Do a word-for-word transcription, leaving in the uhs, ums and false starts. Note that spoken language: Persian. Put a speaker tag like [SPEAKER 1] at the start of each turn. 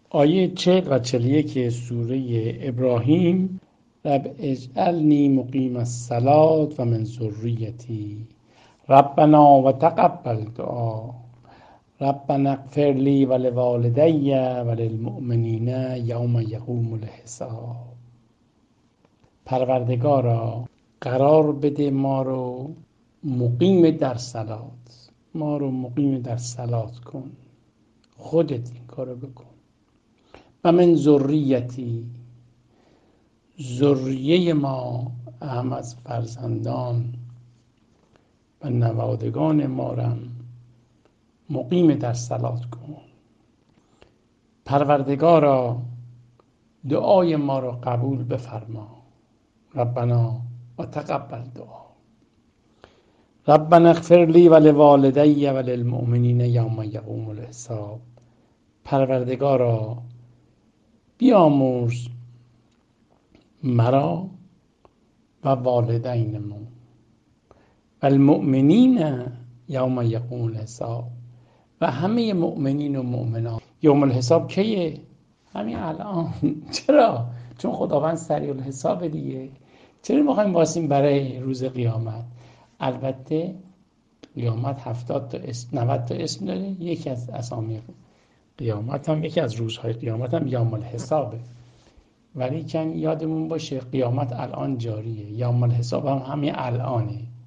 [SPEAKER 1] آیه چهل و چهل و یک سوره ابراهیم: رب اجعلنی مقیم الصلاة و من ذریتی ربنا و تقبل دعا ربنا اغفر لی و لوالدی و للمؤمنین یوم یقوم الحساب. پروردگارا قرار بده ما رو مقیم در صلات، ما رو مقیم در صلات کن، خودت این کارو بکن. و من ذریتی، ذریه ما هم از فرزندان و نوادگان ما را مقیم در صلات کن. پروردگارا دعای ما را قبول بفرما. ربنا و تقبل دعا ربنا اغفر لی و لوالدی و للمؤمنین یوم یقوم الحساب. پروردگارا بیامرز مرا و والدینمون و المؤمنین یوم یقوم الحساب، و همه مؤمنین و مؤمنات. یوم الحساب کیه؟ همین الان. چرا؟ چون خداوند سریع الحساب دیگه. چرا میخوایم واسیم برای روز قیامت؟ البته قیامت هفتاد تا اسم، نود تا اسم داره. یکی از اسامی قیامت هم، یکی از روزهای قیامت هم یوم الحسابه. ولی کن یادمون باشه قیامت الان جاریه، یوم الحساب هم همین الانه.